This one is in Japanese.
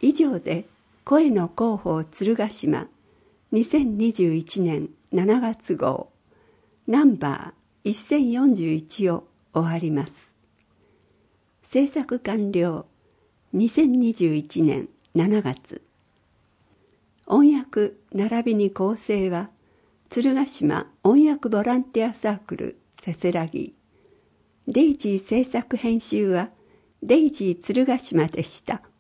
以上で声の広報鶴ヶ島2021年7月号ナンバー1041を終わります。制作完了2021年7月。音訳並びに構成は鶴ヶ島音訳ボランティアサークルせせらぎ。デイジー制作編集はデイジー鶴ヶ島でした。